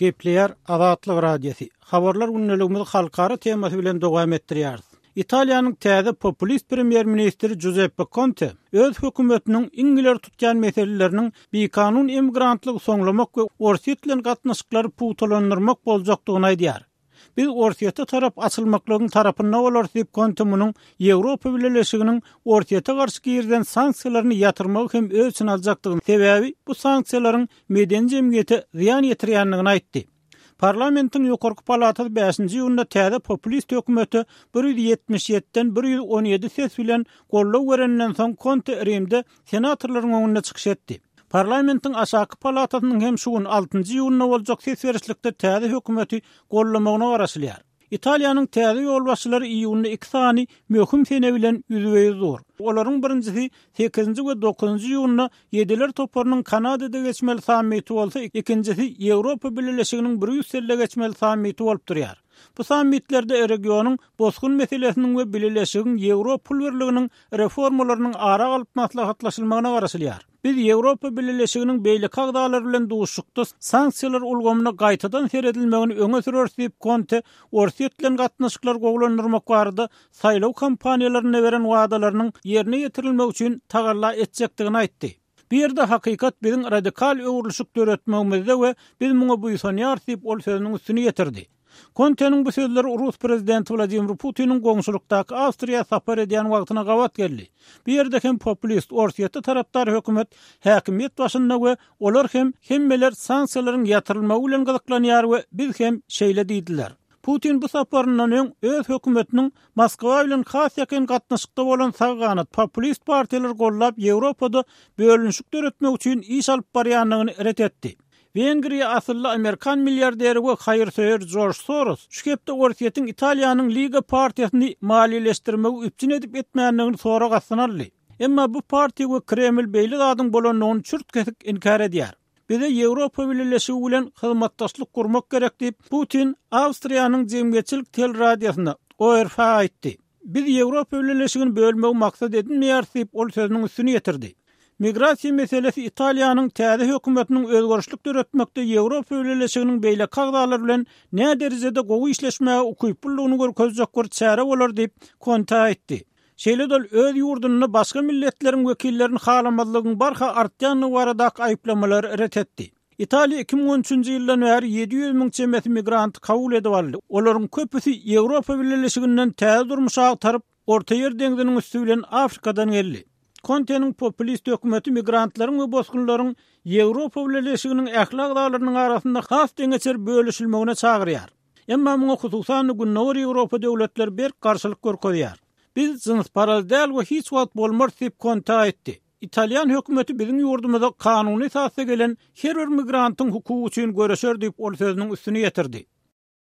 Gepleyer Azatlyk Radiosu. Habarlar günneligimiz halkara temasy bilen dowam etdirýär. Italiýanyň täze populist premier ministri Giuseppe Conte öz hökümetiniň iňgiler tutgan meseleleriniň bekanun emigrantlygy soňlamak we orsiýetlen gatnaşyklary puwtalandyrmak boljakdygyny aýdýar. Biz orsiýete tarap açylmaklaryň tarapynda bolar diýip Conte munyň Ýewropa Birleşiginiň orsiýete garşy girden sanksiýalaryny ýatyrmagy hem öz üçin aljakdygyny sebäbi bu sanksiýalaryň meden jemgyýete ziýan ýetirýändigini aýtdy. Parlamentin ýokarky palatysy 5-nji ýylda täze populist hökümeti 177-den 117 ses bilen gollaw berenden soň Conte Rimde senatorlaryň öňünde çykyş etdi. Parlamentin aşaky palatasynyň hem şugun 6-njy ýylda boljak ses berişlikde täze hökümeti gollamagyna garaşylýar. Italiýanyň täze ýolbaşçylary iýunda 2 sany möhüm sene bilen ýüzüňiz zor. Olaryň birincisi 8-nji we 9-njy ýylda Ýediler toparynyň Kanadada geçmeli sammiti bolsa, ikincisi Ýewropa Birleşiginiň Brüsselde geçmeli sammiti bolup durýar. Bu sammitlerde regionyň bozgun meselesiniň we Birleşigiň Ýewropa pul birliginiň reformalarynyň ara galyp maslahatlaşylmagyna garaşylýar. Biz Ýewropa Birleşiginiň beýle kagdalary bilen duşukda sanksiýalar ulgamyna gaýtadan seredilmegini öňe sürýär diýip Conte orsiýetlen gatnaşyklar gowlandyrmak barada saýlaw kampaniýalaryna beren wagdalarynyň ýerine ýetirilmegi üçin tagalla etjekdigini aýtdy. Bir yerde hakikat bizim radikal öwrülüşik döretmegimizde we biz muňa buýsanýar diýip ol sözüniň üstüne ýetirdi. Conte'nin bu sözleri Rus prezidenti Vladimir Putin'in goňşulukdaky Awstriýa sapar edýän wagtyna gawat geldi. Bir yerde hem populist orsiýete tarapdar hökümet häkimiýet başynda we olar hem hemmeler sanksiýalaryň ýatyrylmagy bilen gyzyklanýar we biz hem şeýle diýdiler. Putin bu saparyndan öň öz hökümetiniň Moskwa bilen has ýakyn gatnaşykda bolan saganyt populist partiýalar gollap Ýewropada bölünşik döretmek üçin iş alyp barýanlygyny ret etdi. Vengriýa asylly Amerikan milliarderi we haýyrsöýer George Soros şu kepde orsiýetiň Italiýanyň Liga partiýasyny maliýeleşdirmegi üpçün edip etmänligini sorak asynarly. Emma bu partiýa we Kreml beýle zadyň bolanyny çürt kesik inkar edýär. Bize Ýewropa Birleşigi bilen hyzmatdaşlyk gurmak gerek diýip Putin Awstriýanyň jemgyýetçilik teleradiosyna ORF aýtdy. Biz Ýewropa Birleşigini bölmegi maksat edinmeýär diýip ol sözüniň üstüne ýetirdi. Migrasiýa meselesi Italiýanyň täze hökümetiniň özgörüşlik döretmekde Ýewropa Birleşiginiň beýle kagdalary bilen näme derejede gowy işleşmäge ukyplygyny görkezjek bir çäre bolar diýip Conte aýtdy. Şeýledol öz ýurduny başga milletleriň wekillerini halamazlygyň barha artýanyny baradaky aýplamalary ret etdi. Italiýa 2013-nji ýyldan bäri 700 000 çemeti migrant kabul edip aldy. Olaryň köpüsi Ýewropa Birleşiginden täze durmuşa taryp Orta Ýer deňziniň üstü bilen Afrikadan geldi. Conte'nin populist hökümeti migrantlaryň we bozgunlaryň Ýewropa Birleşiginiň ählak daglarynyň arasynda has deňeçer bölüşilmegine çagyrýar. Emma muňa hususan Günner Ýewropa döwletleri bir garşylyk görkezýär. Biz jyns paralel we hiç wagt bolmar diýip Conte aýtdy. Italiýan hökümeti biziň ýurdumyzda kanuny esasy gelen her bir migrantyň hukuky üçin göreşer diýip ol sözüniň üstüne ýetirdi.